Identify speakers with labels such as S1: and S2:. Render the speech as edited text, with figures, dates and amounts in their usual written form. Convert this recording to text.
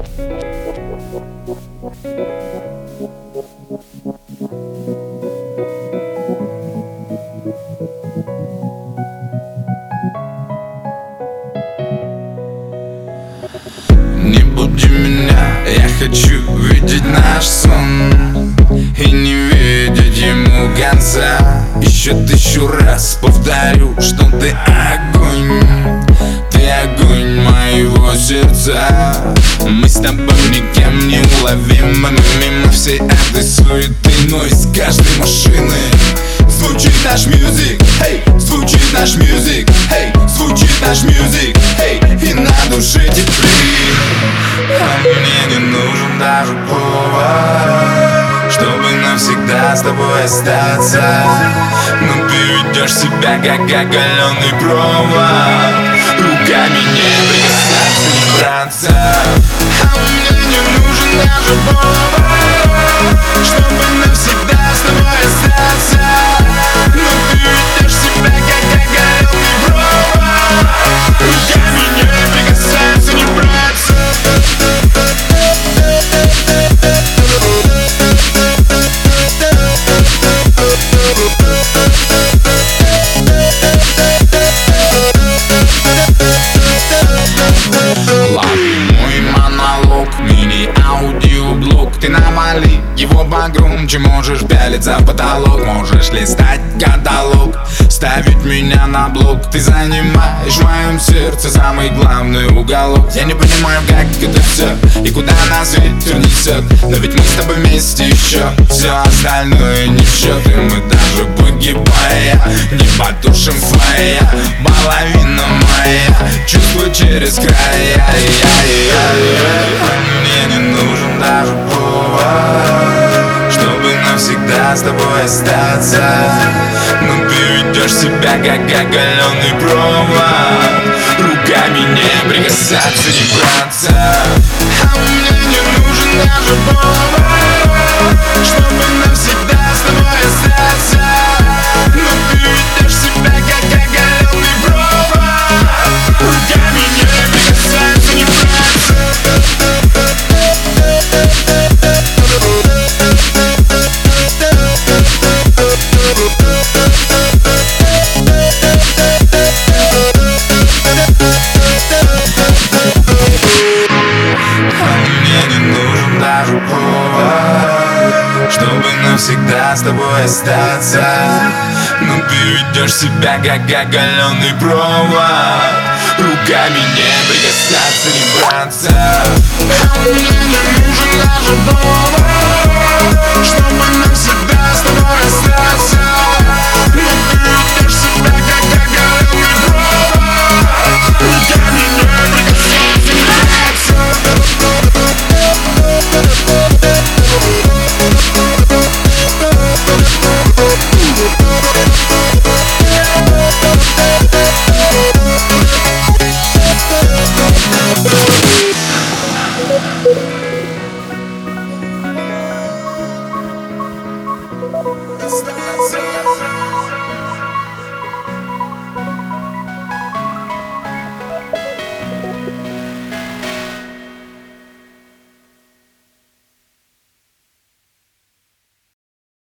S1: Не буди меня, я хочу видеть наш сон и не видеть ему конца. Еще 1000 раз повторю, что ты огонь моего сердца. Мы с тобой никем не уловимы, мимо всей этой суеты, но из каждой машины звучит наш мьюзик, эй, звучит наш мьюзик, эй, звучит наш мьюзик, эй, и на душе теплее. А мне не нужен даже повод, чтобы навсегда с тобой остаться. Но ты ведешь себя как оголенный провод, руками не прикасаться, не браться. А мне не нужен даже повод, чтобы навсегда с тобой остаться. Но ты ведешь себя как оголенный провод, руками не прикасаться, не браться. Мой монолог, мини-аудиоблог. Ты навали его погромче, можешь пялиться в потолок, можешь листать каталог, ставить меня на блок. Ты занимаешь в моем сердце самый главный уголок. Я не понимаю, как это все и куда нас ветер несет, но ведь мы с тобой вместе еще, все остальное не в счет. И мы даже погибая не потушим флая, половина моя, чувства через края. Мне не нужен даже повод, чтобы навсегда с тобой остаться. Но ты ведешь себя как оголенный провод, руками не прикасаться, не браться. А мне не нужен даже повод, чтобы навсегда с тобой остаться. Но ты ведешь себя как оголенный провод, руками не прикасаться, не браться. Чтобы навсегда с тобой остаться. Но ты ведешь себя как оголенный провод, руками не прикасаться, не браться. А мне не нужен даже повод,